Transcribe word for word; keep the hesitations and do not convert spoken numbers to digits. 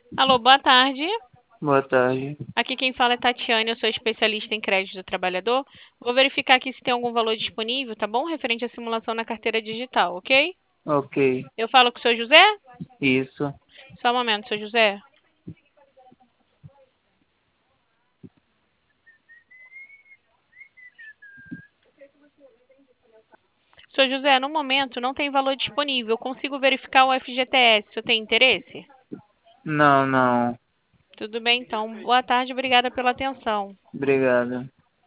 Alô, boa tarde. Boa tarde. Aqui quem fala é Tatiane, eu sou especialista em crédito do trabalhador. Vou verificar aqui se tem algum valor disponível, tá bom? Referente à simulação na carteira digital, ok? Ok, Eu falo com o senhor José? isso. Só um momento, senhor José. Senhor José, no momento não tem valor disponível. Eu consigo verificar o F G T S. O senhor tem interesse? Não, não. Tudo bem, então. Boa tarde, obrigada pela atenção. Obrigado.